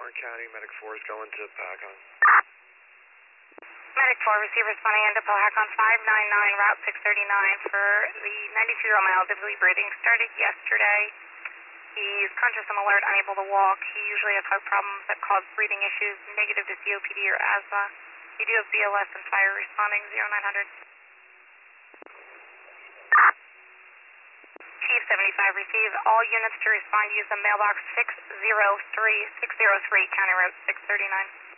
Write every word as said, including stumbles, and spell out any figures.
Orange County, Medic four is going to Pahacon. Medic four, receiver responding into Pahacon five nine nine, Route six thirty-nine for the ninety-two-year-old male, difficulty breathing. Started yesterday. He's conscious and alert, unable to walk. He usually has heart problems that cause breathing issues, negative to C O P D or asthma. You do have B L S and fire responding, zero nine hundred. Chief seventy-five, receive all units to respond. Use the mailbox six zero three, six zero three, County Road six thirty-nine.